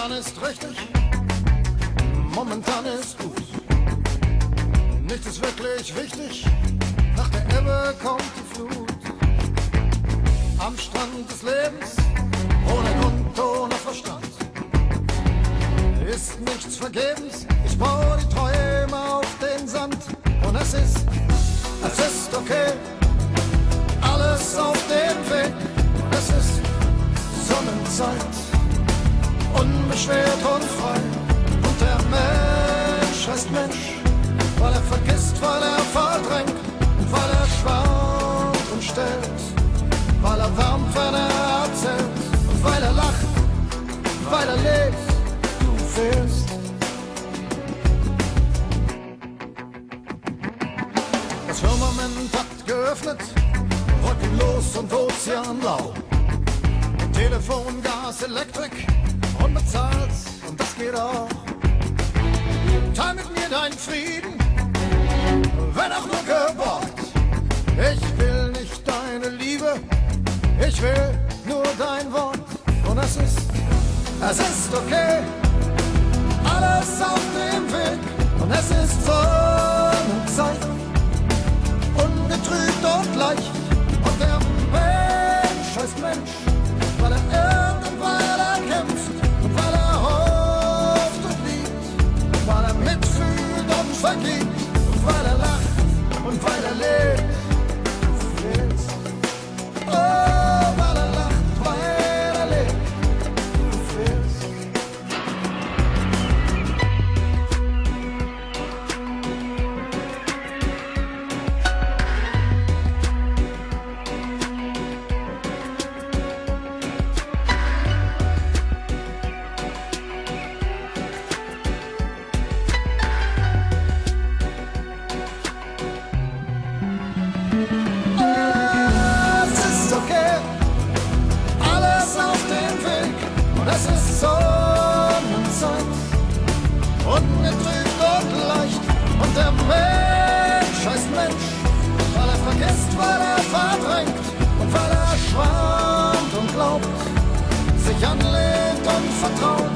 Momentan ist richtig, momentan ist gut. Nichts ist wirklich wichtig, nach der Ebbe kommt die Flut. Am Strand des Lebens, ohne Grund, ohne Verstand, ist nichts vergebens. Ich baue die Träume auf den Sand und es ist okay, alles auf dem Weg. Es ist Sonnenzeit, unbeschwert und frei. Und der Mensch heißt Mensch, weil er vergisst, weil er verdrängt, und weil er schwant und stellt, weil er wärmt, wenn er erzählt, und weil er lacht, weil er lebt, du fehlst. Das Firmament hat geöffnet, wolkenlos und ozeanblau. Telefon, Gas, Elektrik, unbezahlt, und das geht auch. Teil mit mir deinen Frieden, wenn auch nur geborgt. Ich will nicht deine Liebe, ich will nur dein Wort. Und es ist okay, alles auf dem Weg. Und es ist Sonnenzeit, ungetrübt und leicht. Und der Mensch heißt Mensch, weil er irrt und weil er kämpft und weil er hofft und liebt, weil er mitfühlt und vergibt und weil er lacht und weil er lebt. Du fehlst. Oh, weil er lacht, weil er lebt. Du fehlst. Es ist Sonnenzeit, ungetrübt und leicht. Und der Mensch heißt Mensch, weil er vergisst, weil er verdrängt und weil er schwant und glaubt, sich anlehnt und vertraut.